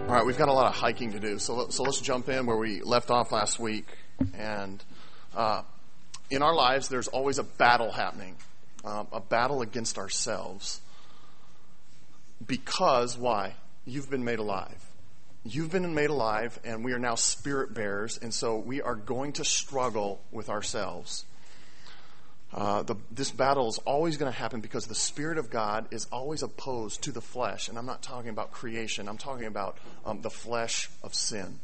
All right, we've got a lot of hiking to do, so let's jump in where we left off last week. And in our lives, there's always a battle happening, a battle against ourselves. Because, why? You've been made alive. You've been made alive, and we are now spirit bearers, and so we are going to struggle with ourselves. This battle is always going to happen because the Spirit of God is always opposed to the flesh. And I'm not talking about creation. I'm talking about the flesh of sin.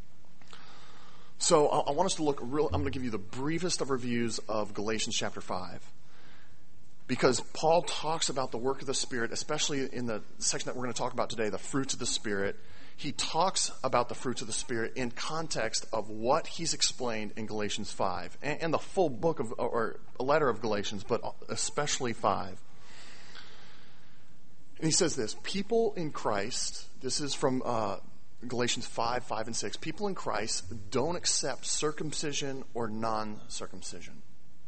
So I want us to look I'm going to give you the briefest of reviews of Galatians chapter 5. Because Paul talks about the work of the Spirit, especially in the section that we're going to talk about today, the fruits of the Spirit. He talks about the fruits of the Spirit in context of what he's explained in Galatians 5 and the full book of, or a letter of Galatians, but especially 5. And he says this: people in Christ, this is from Galatians 5, 5 and 6, people in Christ don't accept circumcision or non-circumcision.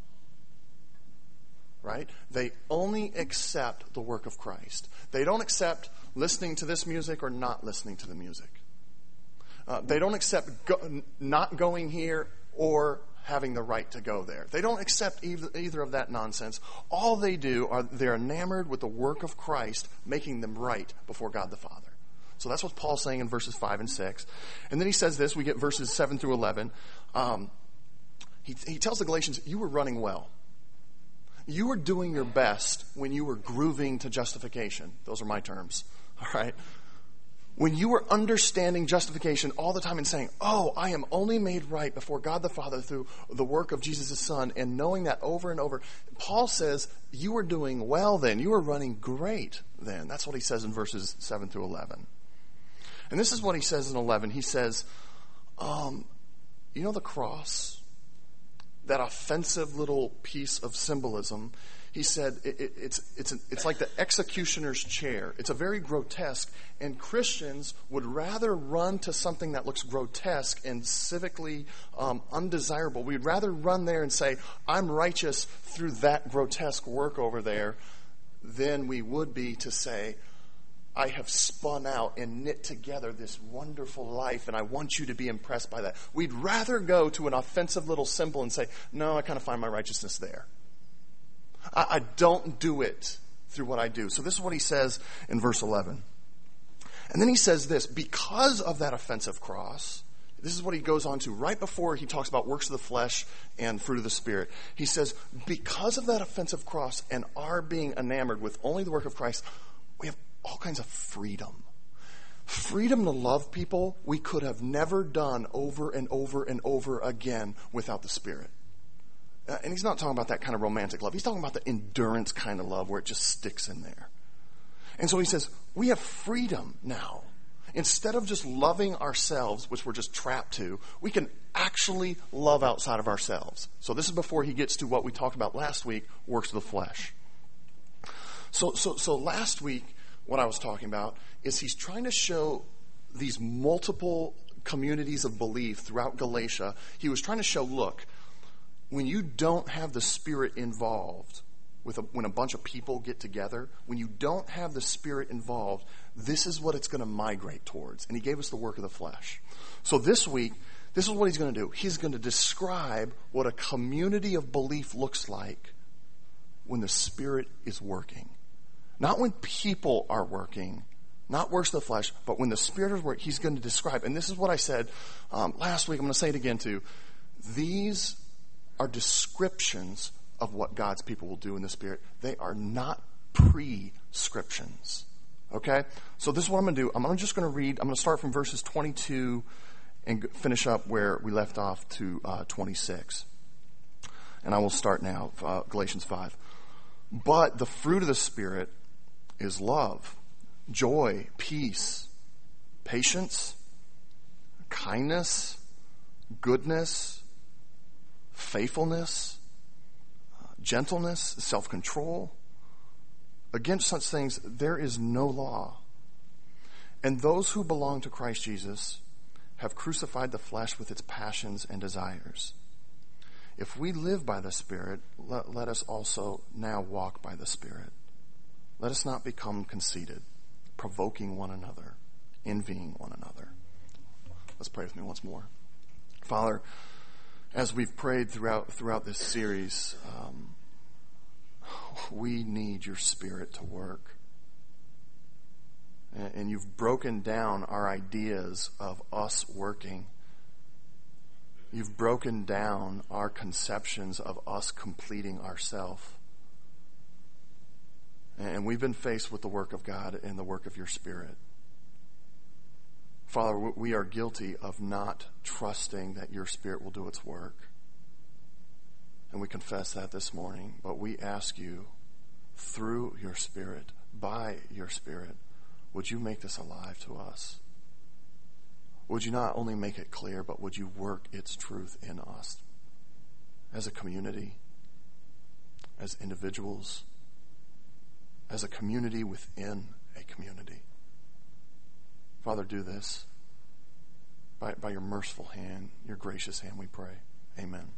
Right? They only accept the work of Christ. They don't accept listening to this music or not listening to the music. They don't accept not going here or having the right to go there. They don't accept either of that nonsense. All they do are they're enamored with the work of Christ, making them right before God the Father. So that's what Paul's saying in verses 5 and 6. And then he says this, we get verses 7 through 11. He tells the Galatians, you were running well. You were doing your best when you were grooving to justification. Those are my terms. All right? When you were understanding justification all the time and saying, oh, I am only made right before God the Father through the work of Jesus' Son, and knowing that over and over, Paul says you were doing well then. You were running great then. That's what he says in verses 7 through 11. And this is what he says in 11. He says, you know the cross? That offensive little piece of symbolism, he said it's like the executioner's chair. It's a very grotesque, and Christians would rather run to something that looks grotesque and civically undesirable. We'd rather run there and say, I'm righteous through that grotesque work over there, than we would be to say, I have spun out and knit together this wonderful life, and I want you to be impressed by that. We'd rather go to an offensive little symbol and say, no, I kind of find my righteousness there. I don't do it through what I do. So this is what he says in verse 11. And then he says this, because of that offensive cross, this is what he goes on to right before he talks about works of the flesh and fruit of the Spirit. He says, because of that offensive cross and our being enamored with only the work of Christ, we have all kinds of freedom. Freedom to love people we could have never done over and over and over again without the Spirit. And he's not talking about that kind of romantic love. He's talking about the endurance kind of love where it just sticks in there. And so he says, we have freedom now. Instead of just loving ourselves, which we're just trapped to, we can actually love outside of ourselves. So this is before he gets to what we talked about last week, works of the flesh. So last week, what I was talking about is he's trying to show these multiple communities of belief throughout Galatia. He was trying to show, look, when you don't have the Spirit involved, when a bunch of people get together, when you don't have the Spirit involved, this is what it's going to migrate towards. And he gave us the work of the flesh. So this week, this is what he's going to do. He's going to describe what a community of belief looks like when the Spirit is working. Not when people are working, not works of the flesh, but when the Spirit is working, he's going to describe. And this is what I said last week. I'm going to say it again too. These are descriptions of what God's people will do in the Spirit. They are not prescriptions. Okay? So this is what I'm going to do. I'm just going to read. I'm going to start from verses 22 and finish up where we left off to 26. And I will start now, Galatians 5. But the fruit of the Spirit is love, joy, peace, patience, kindness, goodness, faithfulness, gentleness, self-control. Against such things there is no law. And those who belong to Christ Jesus have crucified the flesh with its passions and desires. If we live by the Spirit, let us also now walk by the Spirit. Let us not become conceited, provoking one another, envying one another. Let's pray with me once more. Father, as we've prayed throughout this series, we need your Spirit to work. And you've broken down our ideas of us working. You've broken down our conceptions of us completing ourselves. And we've been faced with the work of God and the work of your Spirit. Father, we are guilty of not trusting that your Spirit will do its work. And we confess that this morning. But we ask you, through your Spirit, by your Spirit, would you make this alive to us? Would you not only make it clear, but would you work its truth in us as a community, as individuals, as a community within a community? Father, do this by your merciful hand, your gracious hand, we pray. Amen.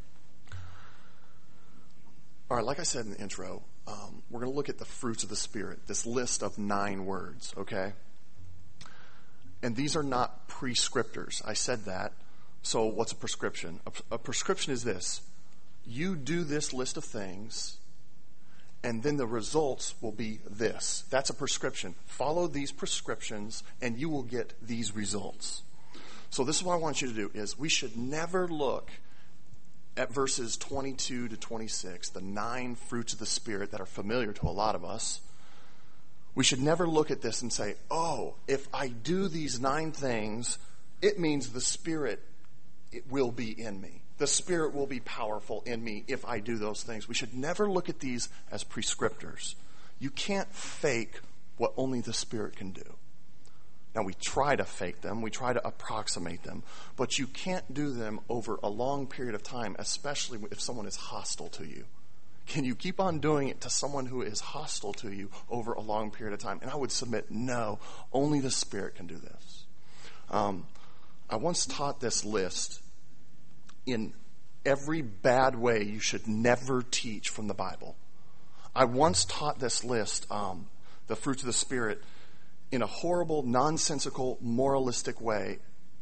All right, like I said in the intro, we're going to look at the fruits of the Spirit, this list of 9 words, okay? And these are not prescriptors. I said that. So what's a prescription? A prescription is this. You do this list of things, and then the results will be this. That's a prescription. Follow these prescriptions, and you will get these results. So this is what I want you to do, is we should never look at verses 22 to 26, the 9 fruits of the Spirit that are familiar to a lot of us. We should never look at this and say, oh, if I do these 9 things, it means the Spirit will be in me. The Spirit will be powerful in me if I do those things. We should never look at these as prescriptors. You can't fake what only the Spirit can do. Now, we try to fake them. We try to approximate them. But you can't do them over a long period of time, especially if someone is hostile to you. Can you keep on doing it to someone who is hostile to you over a long period of time? And I would submit, no, only the Spirit can do this. I once taught this list in every bad way you should never teach from the Bible. I once taught this list, the fruits of the Spirit, in a horrible, nonsensical, moralistic way.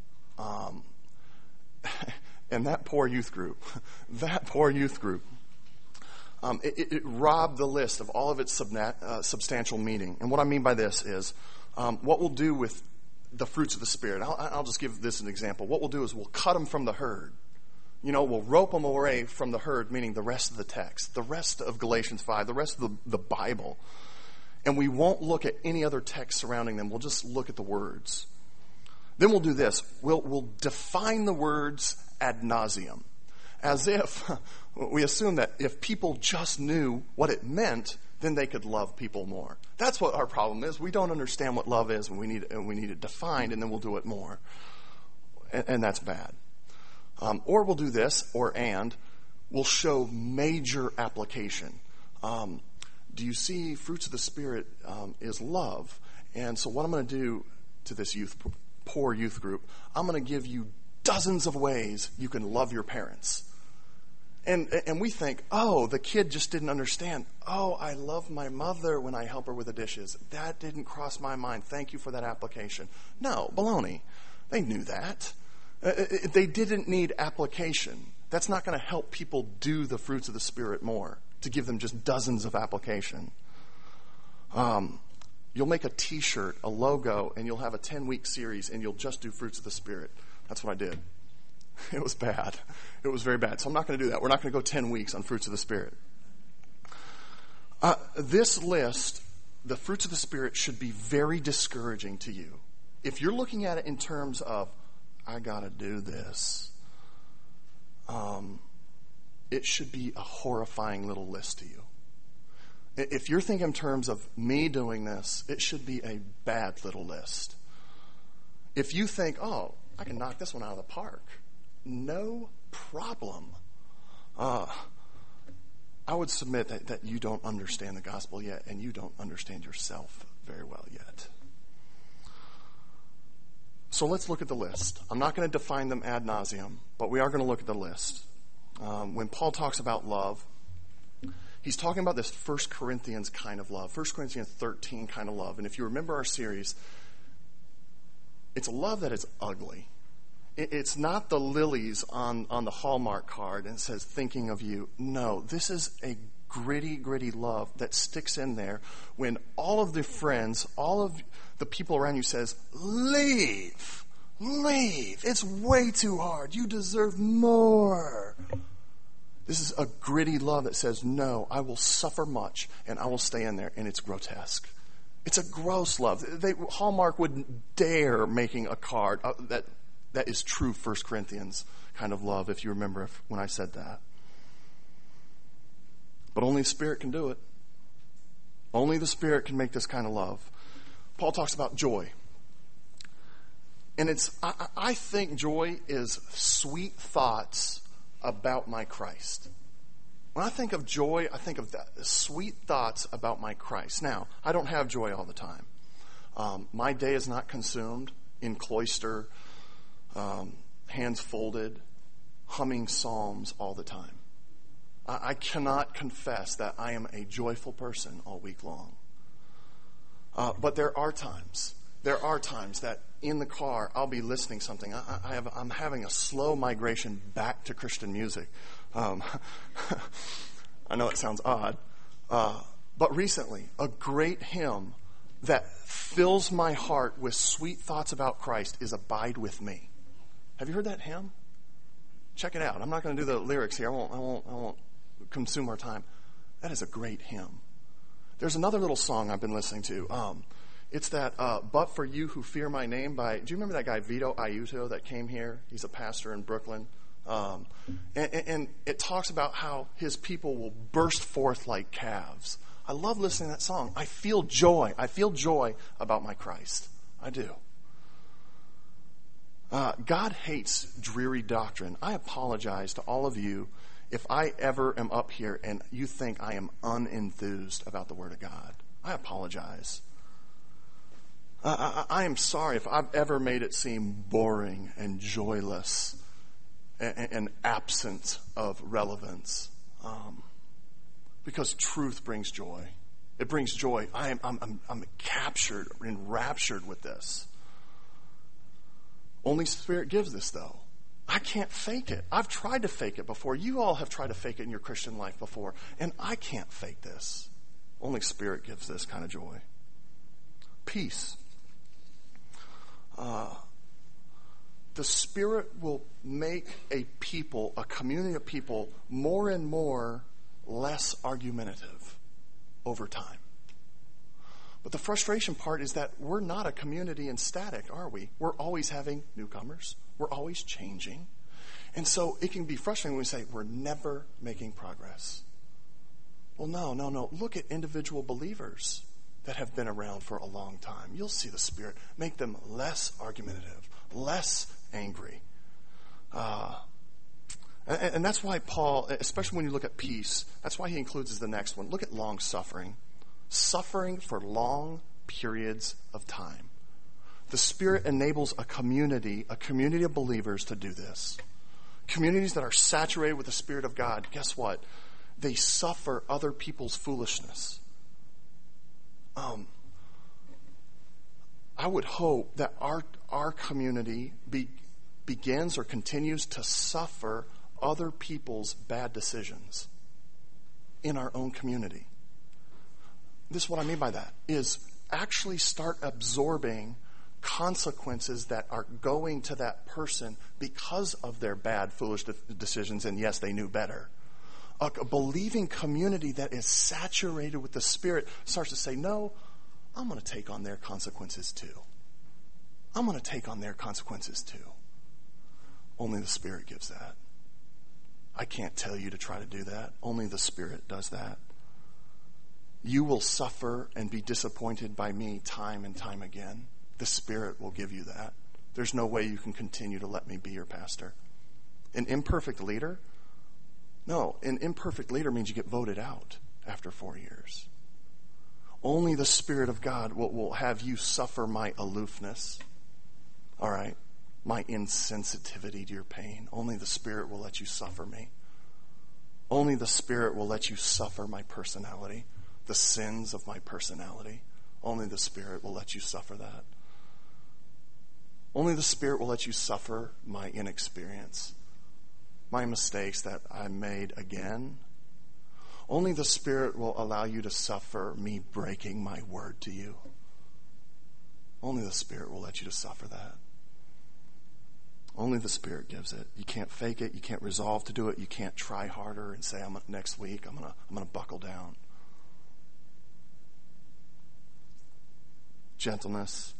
And that poor youth group, it robbed the list of all of its substantial meaning. And what I mean by this is, what we'll do with the fruits of the Spirit, I'll just give this an example. What we'll do is we'll cut them from the herd. We'll rope them away from the herd, meaning the rest of the text, the rest of Galatians 5, the rest of the Bible. And we won't look at any other text surrounding them. We'll just look at the words. Then we'll do this. We'll define the words ad nauseum, as if we assume that if people just knew what it meant, then they could love people more. That's what our problem is. We don't understand what love is, and we need it defined, and then we'll do it more. And that's bad. Or we'll do this, and we'll show major application. Do you see fruits of the Spirit is love? And so what I'm going to do to this poor youth group, I'm going to give you dozens of ways you can love your parents. And we think, oh, the kid just didn't understand. Oh, I love my mother when I help her with the dishes. That didn't cross my mind. Thank you for that application. No, baloney. They knew that. They didn't need application. That's not going to help people do the fruits of the Spirit more, to give them just dozens of application. You'll make a T-shirt, a logo, and you'll have a 10-week series, and you'll just do fruits of the Spirit. That's what I did. It was bad. It was very bad. So I'm not going to do that. We're not going to go 10 weeks on fruits of the Spirit. This list, the fruits of the Spirit, should be very discouraging to you. If you're looking at it in terms of, I got to do this, it should be a horrifying little list to you. If you're thinking in terms of me doing this, it should be a bad little list. If you think, oh, I can knock this one out of the park, no problem. I would submit that you don't understand the gospel yet, and you don't understand yourself very well yet. So let's look at the list. I'm not going to define them ad nauseum, but we are going to look at the list. When Paul talks about love, he's talking about this 1 Corinthians kind of love, 1 Corinthians 13 kind of love. And if you remember our series, It's a love that is ugly. It's not the lilies on the Hallmark card and it says, thinking of you. No, this is a gritty, gritty love that sticks in there when all of the friends, all of the people around you says, leave. It's way too hard. You deserve more. This is a gritty love that says, no, I will suffer much and I will stay in there. And it's grotesque. It's a gross love. Hallmark wouldn't dare making a card that is true 1 Corinthians kind of love, if you remember when I said that. But only the Spirit can do it. Only the Spirit can make this kind of love. Paul talks about joy. And I think joy is sweet thoughts about my Christ. When I think of joy, I think of that, sweet thoughts about my Christ. Now, I don't have joy all the time. My day is not consumed in cloister, hands folded, humming psalms all the time. I cannot confess that I am a joyful person all week long. But there are times that in the car I'll be listening something. I'm having a slow migration back to Christian music. I know it sounds odd, but recently a great hymn that fills my heart with sweet thoughts about Christ is "Abide with Me." Have you heard that hymn? Check it out. I'm not going to do the lyrics here. I won't consume our time. That is a great hymn. There's another little song I've been listening to. It's that "But for You Who Fear My Name" by, do you remember that guy Vito Aiuto that came here? He's a pastor in Brooklyn. And it talks about how his people will burst forth like calves. I love listening to that song. I feel joy. I feel joy about my Christ. I do. God hates dreary doctrine. I apologize to all of you if I ever am up here and you think I am unenthused about the Word of God. I apologize. I am sorry if I've ever made it seem boring and joyless and absent of relevance. Because truth brings joy. It brings joy. I'm captured, enraptured with this. Only Spirit gives this, though. I can't fake it. I've tried to fake it before. You all have tried to fake it in your Christian life before. And I can't fake this. Only Spirit gives this kind of joy. Peace. The Spirit will make a people, a community of people, more and more less argumentative over time. But the frustration part is that we're not a community in static, are we? We're always having newcomers. We're always changing. And so it can be frustrating when we say we're never making progress. Well, no. Look at individual believers that have been around for a long time. You'll see the Spirit make them less argumentative, less angry. And that's why Paul, especially when you look at peace, that's why he includes the next one. Look at long suffering. Suffering for long periods of time. The Spirit enables a community of believers to do this. Communities that are saturated with the Spirit of God, guess what? They suffer other people's foolishness. I would hope that our community begins or continues to suffer other people's bad decisions in our own community. This is what I mean by that, is actually start absorbing consequences that are going to that person because of their bad, foolish decisions, and yes, they knew better. A believing community that is saturated with the Spirit starts to say, no, I'm going to take on their consequences too. I'm going to take on their consequences too. Only the Spirit gives that. I can't tell you to try to do that. Only the Spirit does that. You will suffer and be disappointed by me time and time again. The Spirit will give you that. There's no way you can continue to let me be your pastor. An imperfect leader? No, an imperfect leader means you get voted out after 4 years. Only the Spirit of God will have you suffer my aloofness. All right? My insensitivity to your pain. Only the Spirit will let you suffer me. Only the Spirit will let you suffer my personality. The sins of my personality. Only the Spirit will let you suffer that. Only the Spirit will let you suffer my inexperience, my mistakes that I made again. Only the Spirit will allow you to suffer me breaking my word to you. Only the Spirit will let you to suffer that. Only the Spirit gives it. You can't fake it. You can't resolve to do it. You can't try harder and say, next week I'm gonna buckle down. Gentleness.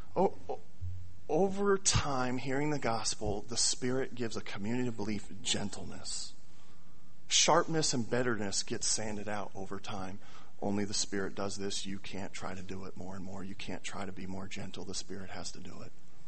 Over time, hearing the gospel, the Spirit gives a community of belief gentleness. Sharpness and bitterness gets sanded out over time. Only the Spirit does this. You can't try to do it more and more. You can't try to be more gentle. The Spirit has to do it.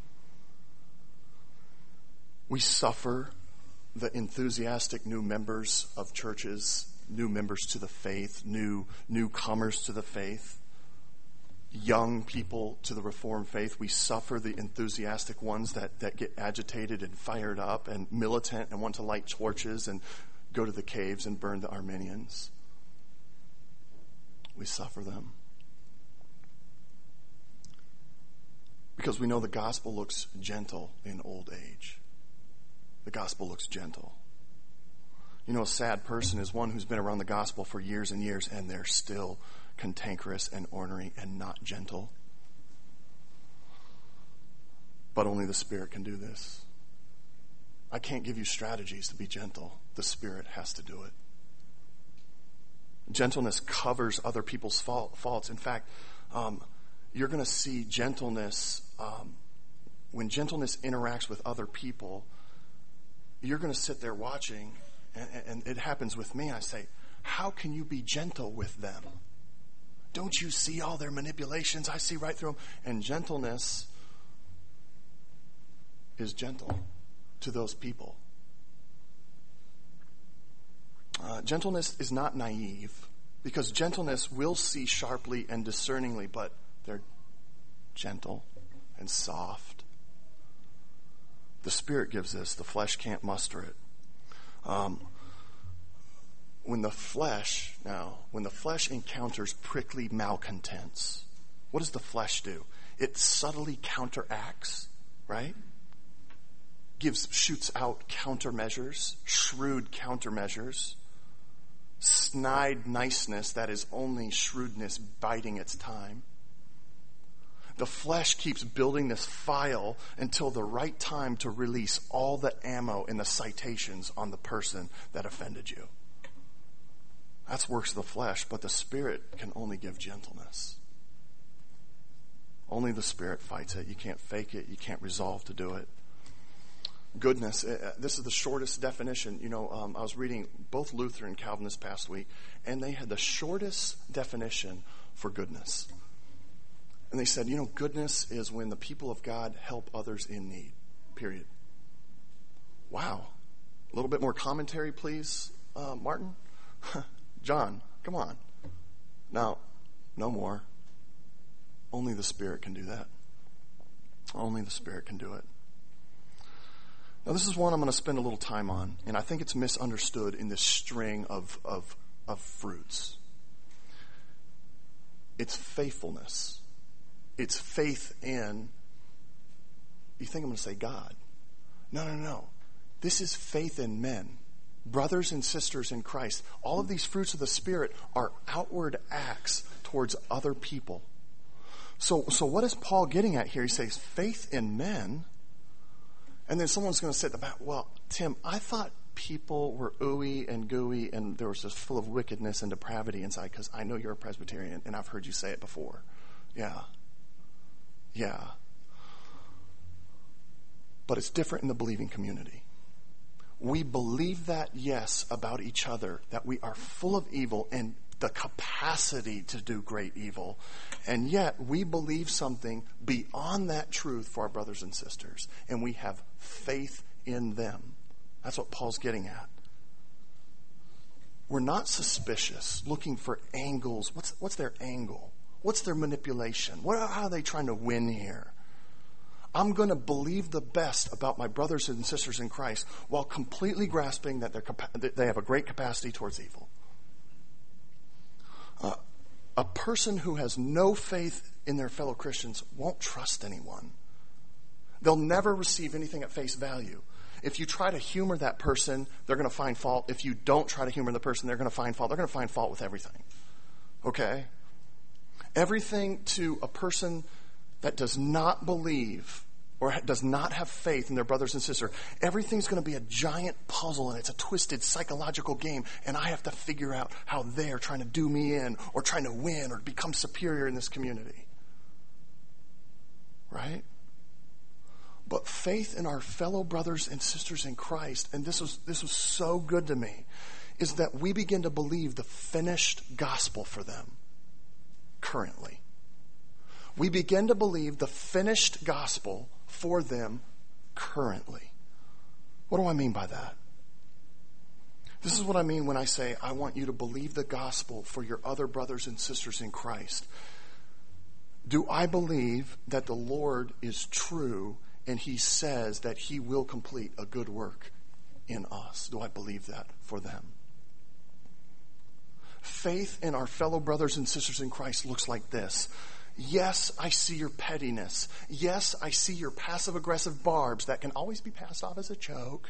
We suffer the enthusiastic new members of churches, new members to the faith, newcomers to the faith, young people to the Reformed faith. We suffer the enthusiastic ones that get agitated and fired up and militant and want to light torches and go to the caves and burn the Arminians. We suffer them. Because we know the gospel looks gentle in old age. The gospel looks gentle. You know, a sad person is one who's been around the gospel for years and years, and they're still cantankerous and ornery and not gentle. But only the Spirit can do this. I can't give you strategies to be gentle. The Spirit has to do it. Gentleness covers other people's faults. In fact, you're going to see gentleness, when gentleness interacts with other people, you're going to sit there watching, and it happens with me. I say, how can you be gentle with them? Don't you see all their manipulations? I see right through them. And gentleness is gentle to those people. Gentleness is not naive, because gentleness will see sharply and discerningly, but they're gentle and soft. The Spirit gives this. The flesh can't muster it. When the flesh encounters prickly malcontents, what does the flesh do? It subtly counteracts, right? Shoots out countermeasures, shrewd countermeasures, snide niceness that is only shrewdness biding its time. The flesh keeps building this file until the right time to release all the ammo and the citations on the person that offended you. That's works of the flesh, but the Spirit can only give gentleness. Only the Spirit fights it. You can't fake it. You can't resolve to do it. Goodness. This is the shortest definition. You know, I was reading both Luther and Calvin this past week, and they had the shortest definition for goodness. And they said, you know, goodness is when the people of God help others in need. Period. Wow. A little bit more commentary, please, Martin. John, come on. Now, no more. Only the Spirit can do that. Only the Spirit can do it. Now, this is one I'm going to spend a little time on, and I think it's misunderstood in this string of fruits. It's faithfulness. It's faith in, you think I'm going to say God. No. This is faith in men. Brothers and sisters in Christ. All of these fruits of the Spirit are outward acts towards other people. So what is Paul getting at here? He says faith in men. And then someone's going to say, well, Tim, I thought people were ooey and gooey and there was just full of wickedness and depravity inside, because I know you're a Presbyterian and I've heard you say it before. Yeah. But it's different in the believing community. We believe that, yes, about each other, that we are full of evil and the capacity to do great evil. And yet we believe something beyond that truth for our brothers and sisters. And we have faith in them. That's what Paul's getting at. We're not suspicious, looking for angles. What's their angle? What's their manipulation? How are they trying to win here? I'm going to believe the best about my brothers and sisters in Christ while completely grasping that they have a great capacity towards evil. A person who has no faith in their fellow Christians won't trust anyone. They'll never receive anything at face value. If you try to humor that person, they're going to find fault. If you don't try to humor the person, they're going to find fault. They're going to find fault with everything. Okay? Everything to a person that does not believe or does not have faith in their brothers and sisters, everything's going to be a giant puzzle, and it's a twisted psychological game, and I have to figure out how they're trying to do me in or trying to win or become superior in this community. Right? But faith in our fellow brothers and sisters in Christ, and this was so good to me, is that we begin to believe the finished gospel for them currently. We begin to believe the finished gospel for them currently. What do I mean by that? This is what I mean when I say I want you to believe the gospel for your other brothers and sisters in Christ. Do I believe that the Lord is true and he says that he will complete a good work in us? Do I believe that for them? Faith in our fellow brothers and sisters in Christ looks like this. Yes, I see your pettiness. Yes, I see your passive-aggressive barbs that can always be passed off as a joke.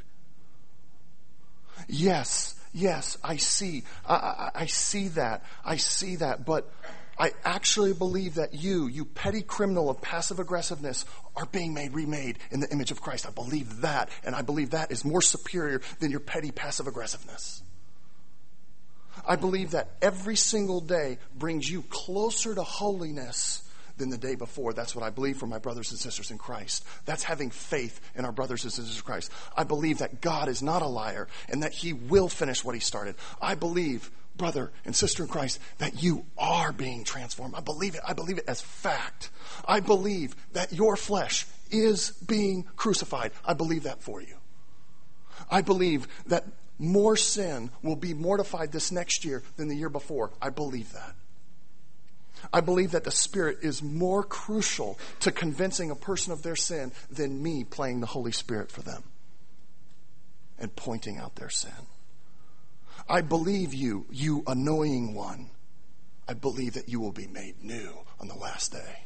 Yes, I see. I see that. I see that. But I actually believe that you petty criminal of passive aggressiveness, are being remade in the image of Christ. I believe that, and I believe that is more superior than your petty passive aggressiveness. I believe that every single day brings you closer to holiness than the day before. That's what I believe for my brothers and sisters in Christ. That's having faith in our brothers and sisters in Christ. I believe that God is not a liar and that he will finish what he started. I believe, brother and sister in Christ, that you are being transformed. I believe it. I believe it as fact. I believe that your flesh is being crucified. I believe that for you. I believe that more sin will be mortified this next year than the year before. I believe that. I believe that the Spirit is more crucial to convincing a person of their sin than me playing the Holy Spirit for them and pointing out their sin. I believe you annoying one. I believe that you will be made new on the last day.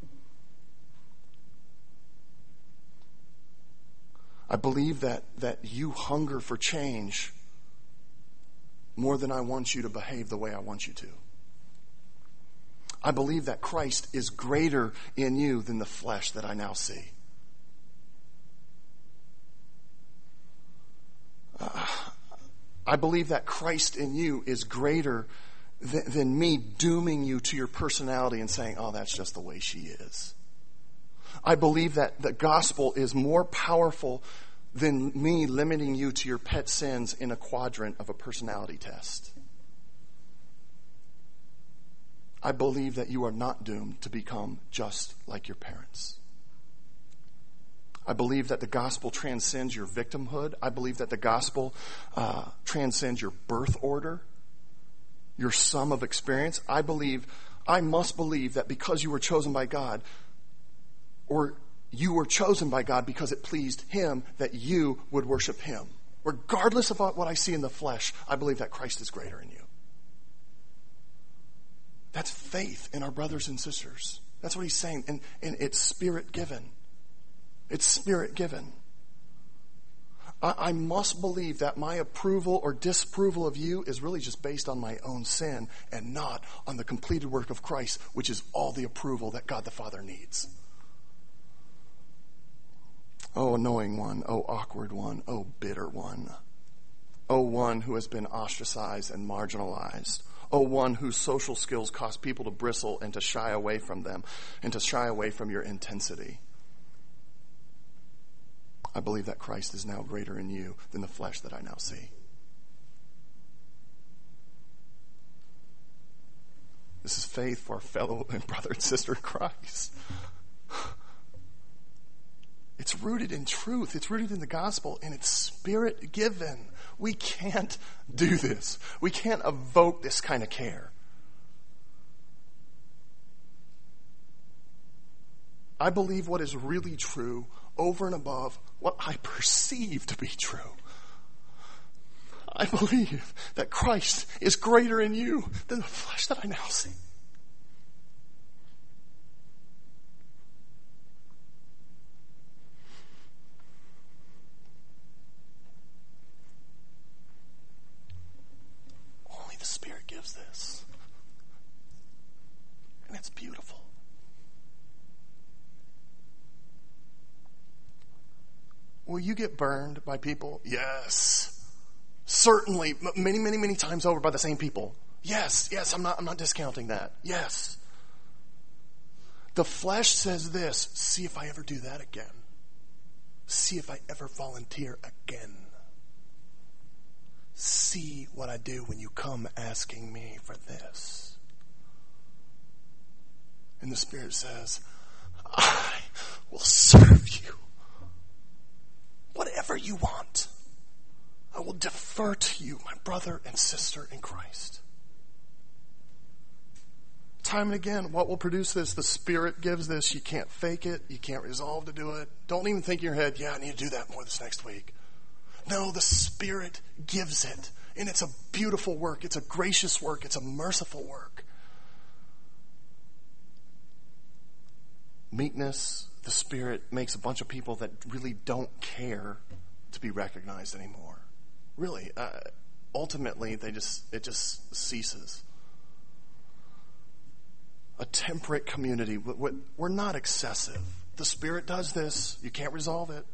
I believe that you hunger for change more than I want you to behave the way I want you to. I believe that Christ is greater in you than the flesh that I now see. I believe that Christ in you is greater than me dooming you to your personality and saying, oh, that's just the way she is. I believe that the gospel is more powerful than me limiting you to your pet sins in a quadrant of a personality test. I believe that you are not doomed to become just like your parents. I believe that the gospel transcends your victimhood. I believe that the gospel transcends your birth order, your sum of experience. I must believe that because you were chosen by God, or you were chosen by God because it pleased him, that you would worship him. Regardless of what I see in the flesh, I believe that Christ is greater in you. That's faith in our brothers and sisters. That's what he's saying. And it's Spirit given. It's Spirit given. I must believe that my approval or disapproval of you is really just based on my own sin and not on the completed work of Christ, which is all the approval that God the Father needs. Oh, annoying one. Oh, awkward one. Oh, bitter one. Oh, one who has been ostracized and marginalized. Oh, one whose social skills cause people to bristle and to shy away from them and to shy away from your intensity. I believe that Christ is now greater in you than the flesh that I now see. This is faith for our fellow and brother and sister in Christ. It's rooted in truth. It's rooted in the gospel, and it's Spirit given. We can't do this. We can't evoke this kind of care. I believe what is really true over and above what I perceive to be true. I believe that Christ is greater in you than the flesh that I now see. does this. And it's beautiful. Will you get burned by people? Yes. Certainly, many, many, many times over by the same people. Yes, I'm not discounting that. Yes. The flesh says this, see if I ever do that again. See if I ever volunteer again. See what I do when you come asking me for this. And the Spirit says, I will serve you. Whatever you want, I will defer to you, my brother and sister in Christ. Time and again, what will produce this? The Spirit gives this. You can't fake it. You can't resolve to do it. Don't even think in your head, I need to do that more this next week. No, the Spirit gives it. And it's a beautiful work. It's a gracious work. It's a merciful work. Meekness, the Spirit makes a bunch of people that really don't care to be recognized anymore. Really, ultimately, it just ceases. A temperate community. We're not excessive. The Spirit does this. You can't resolve it.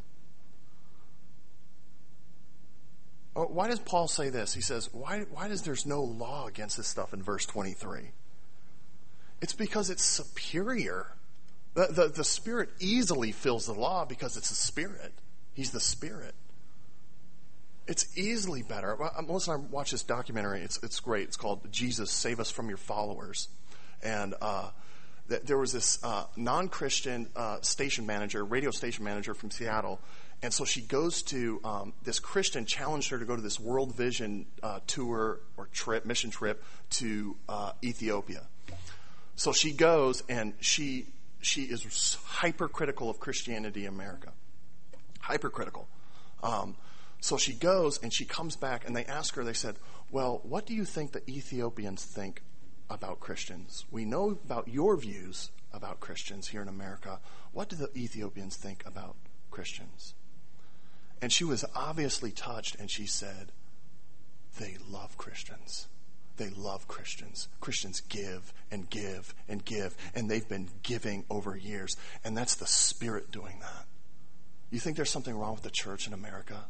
Why does Paul say this? He says, why does there's no law against this stuff in verse 23? It's because it's superior. The Spirit easily fills the law because it's the Spirit. He's the Spirit. It's easily better. Melissa and I watched this documentary. It's great. It's called Jesus, Save Us from Your Followers. And there was this non-Christian station manager, radio station manager from Seattle. And so she goes to, this Christian challenged her to go to this World Vision tour or trip, mission trip to Ethiopia. So she goes and she is hypercritical of Christianity in America. Hypercritical. So she goes and she comes back and they ask her, they said, well, what do you think the Ethiopians think about Christians? We know about your views about Christians here in America. What do the Ethiopians think about Christians? And she was obviously touched and she said, they love Christians. They love Christians. Christians give and give and give, and they've been giving over years. And that's the Spirit doing that. You think there's something wrong with the church in America?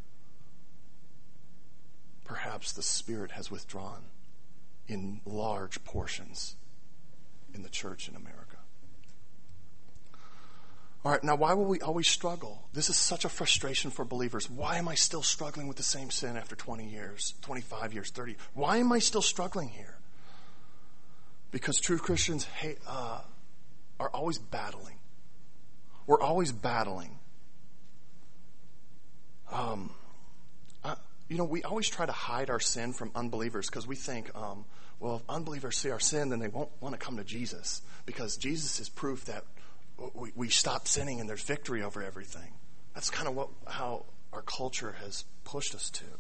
Perhaps the Spirit has withdrawn in large portions in the church in America. All right, now why will we always struggle? This is such a frustration for believers. Why am I still struggling with the same sin after 20 years, 25 years, 30? Why am I still struggling here? Because true Christians are always battling. We're always battling. We always try to hide our sin from unbelievers because we think, if unbelievers see our sin, then they won't want to come to Jesus because Jesus is proof that we stop sinning and there's victory over everything. That's kind of how our culture has pushed us to.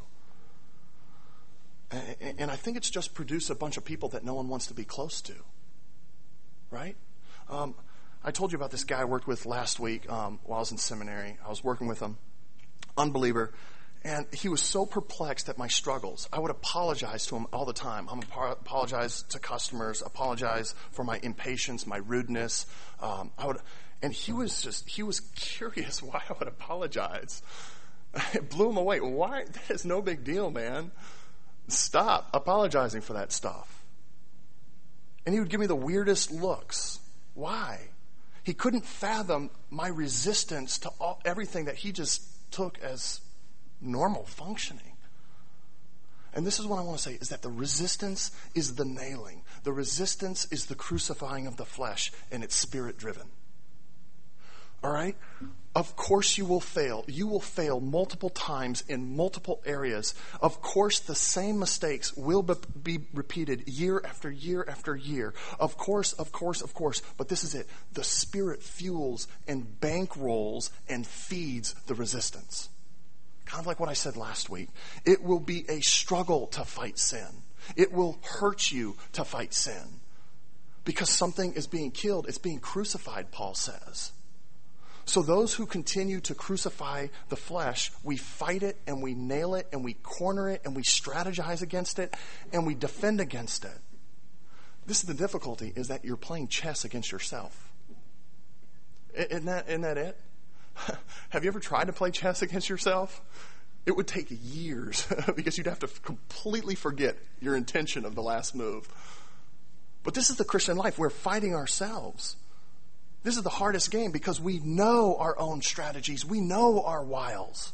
And I think it's just produced a bunch of people that no one wants to be close to. Right? I told you about this guy I worked with last week while I was in seminary. I was working with him, unbeliever. And he was so perplexed at my struggles. I would apologize to him all the time. I would apologize to customers, apologize for my impatience, my rudeness. And he was curious why I would apologize. It blew him away. Why? That is no big deal, man. Stop apologizing for that stuff. And he would give me the weirdest looks. Why? He couldn't fathom my resistance to everything that he just took as normal functioning. And this is what I want to say, is that the resistance is the nailing. The resistance is the crucifying of the flesh, and it's Spirit-driven. All right? Of course you will fail. You will fail multiple times in multiple areas. Of course the same mistakes will be repeated year after year after year. Of course. But this is it. The Spirit fuels and bankrolls and feeds the resistance. Kind of like what I said last week. It will be a struggle to fight sin. It will hurt you to fight sin. Because something is being killed. It's being crucified, Paul says. So those who continue to crucify the flesh, we fight it and we nail it and we corner it and we strategize against it and we defend against it. This is the difficulty, is that you're playing chess against yourself. Isn't that it? Have you ever tried to play chess against yourself? It would take years because you'd have to completely forget your intention of the last move. But this is the Christian life. We're fighting ourselves. This is the hardest game because we know our own strategies. We know our wiles.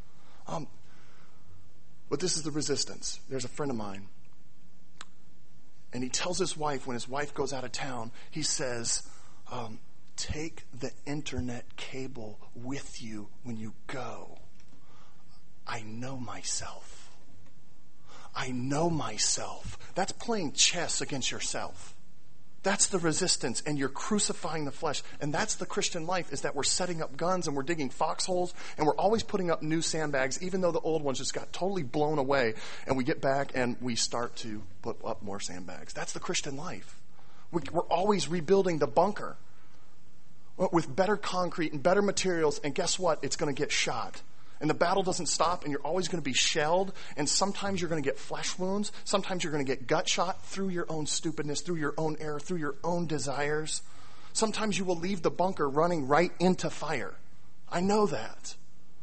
But this is the resistance. There's a friend of mine. And he tells his wife, when his wife goes out of town, he says, take the internet cable with you when you go. I know myself. I know myself. That's playing chess against yourself. That's the resistance, and you're crucifying the flesh. And that's the Christian life, is that we're setting up guns and we're digging foxholes and we're always putting up new sandbags, even though the old ones just got totally blown away. And we get back and we start to put up more sandbags. That's the Christian life. We're always rebuilding the bunker with better concrete and better materials. And guess what? It's going to get shot. And the battle doesn't stop, and you're always going to be shelled. And sometimes you're going to get flesh wounds. Sometimes you're going to get gut shot through your own stupidness, through your own error, through your own desires. Sometimes you will leave the bunker running right into fire. I know that.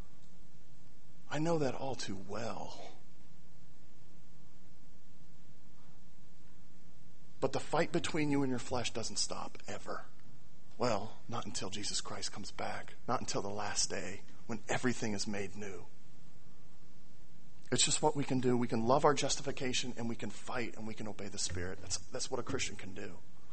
I know that all too well. But the fight between you and your flesh doesn't stop ever. Well, not until Jesus Christ comes back. Not until the last day, when everything is made new. It's just what we can do. We can love our justification, and we can fight, and we can obey the Spirit. That's what a Christian can do.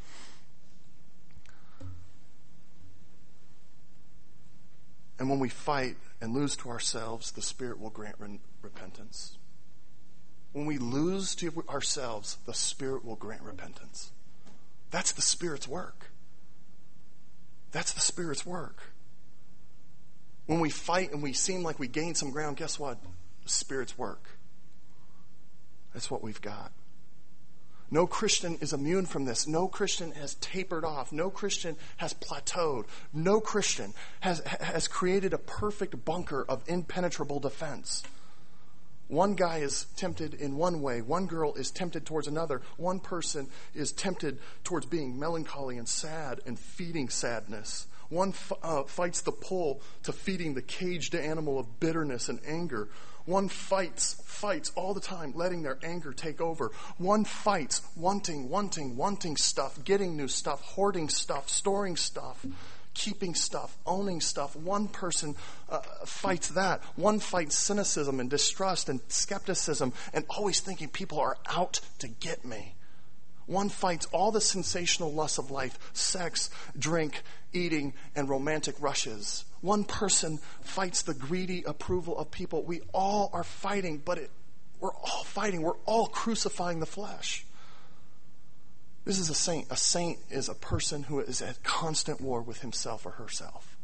And when we fight and lose to ourselves, the Spirit will grant repentance. When we lose to ourselves, the Spirit will grant repentance. That's the Spirit's work. That's the Spirit's work. When we fight and we seem like we gain some ground, guess what? The Spirit's work. That's what we've got. No Christian is immune from this. No Christian has tapered off. No Christian has plateaued. No Christian has created a perfect bunker of impenetrable defense. One guy is tempted in one way. One girl is tempted towards another. One person is tempted towards being melancholy and sad and feeding sadness. One fights the pull to feeding the caged animal of bitterness and anger. One fights all the time, letting their anger take over. One fights, wanting stuff, getting new stuff, hoarding stuff, storing stuff, keeping stuff, owning stuff. One person fights that. One fights cynicism and distrust and skepticism and always thinking people are out to get me. One fights all the sensational lusts of life, sex, drink, eating, and romantic rushes. One person fights the greedy approval of people. We all are fighting, but we're all fighting. We're all crucifying the flesh. This is a saint. A saint is a person who is at constant war with himself or herself.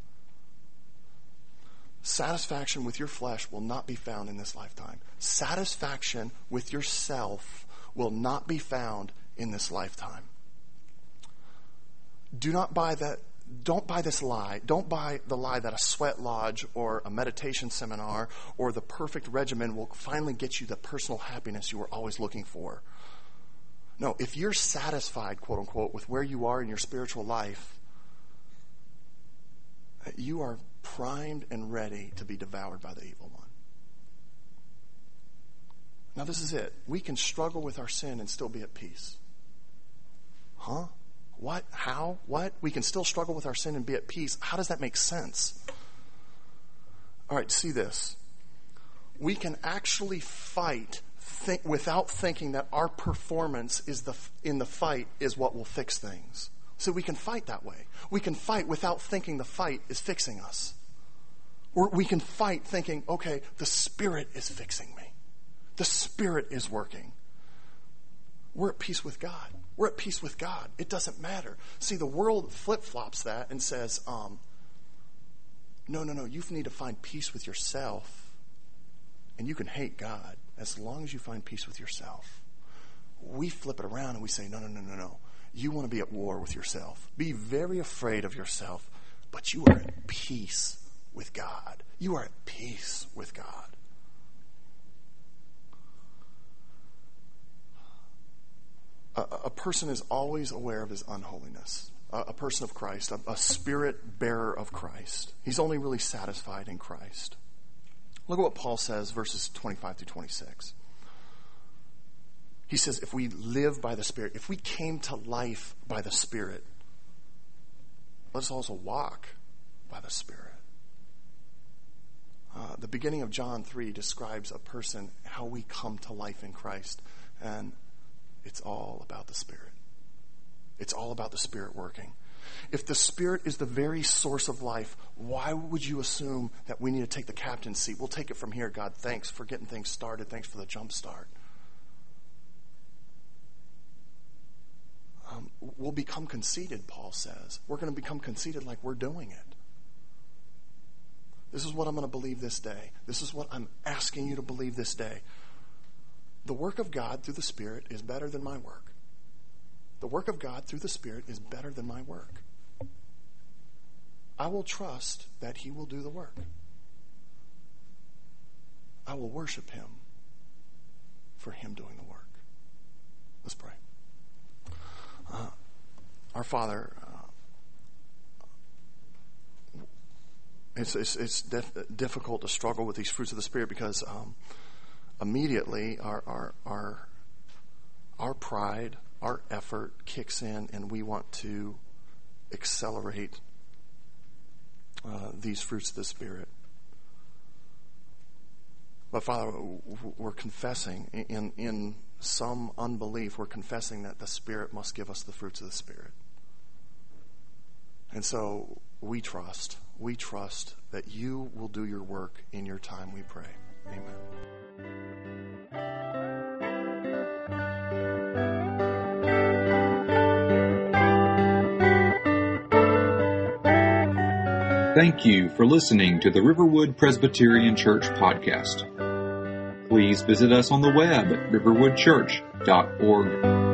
Satisfaction with your flesh will not be found in this lifetime. Satisfaction with yourself will not be found in this lifetime. Don't buy this lie. Don't buy the lie that a sweat lodge or a meditation seminar or the perfect regimen will finally get you the personal happiness you were always looking for. No, if you're satisfied, quote unquote, with where you are in your spiritual life, you are primed and ready to be devoured by the evil one. Now this is it. We can struggle with our sin and still be at peace. Huh? What? How? What? We can still struggle with our sin and be at peace. How does that make sense? All right, see this. We can actually fight without thinking that our performance in the fight is what will fix things. So we can fight that way. We can fight without thinking the fight is fixing us. Or we can fight thinking, okay, the Spirit is fixing me. The Spirit is working. We're at peace with God. We're at peace with God. It doesn't matter. See, the world flip-flops that and says, no, you need to find peace with yourself, and you can hate God as long as you find peace with yourself. We flip it around and we say, no. You want to be at war with yourself. Be very afraid of yourself, but you are at peace with God. You are at peace with God. A person is always aware of his unholiness. A person of Christ, a spirit bearer of Christ. He's only really satisfied in Christ. Look at what Paul says, verses 25 through 26. He says, if we live by the Spirit, if we came to life by the Spirit, let us also walk by the Spirit. The beginning of John 3 describes a person, how we come to life in Christ, and it's all about the Spirit. It's all about the Spirit working. If the Spirit is the very source of life, why would you assume that we need to take the captain's seat? We'll take it from here, God. Thanks for getting things started. Thanks for the jump start. We'll become conceited, Paul says. We're going to become conceited like we're doing it. This is what I'm going to believe this day. This is what I'm asking you to believe this day. The work of God through the Spirit is better than my work. The work of God through the Spirit is better than my work. I will trust that He will do the work. I will worship Him for Him doing the work. Let's pray. Our Father, it's difficult to struggle with these fruits of the Spirit because immediately our pride, our effort kicks in, and we want to accelerate these fruits of the Spirit. But Father, we're confessing in some unbelief, we're confessing that the Spirit must give us the fruits of the Spirit. And so we trust that you will do your work in your time, we pray. Amen. Thank you for listening to the Riverwood Presbyterian Church podcast. Please visit us on the web at riverwoodchurch.org.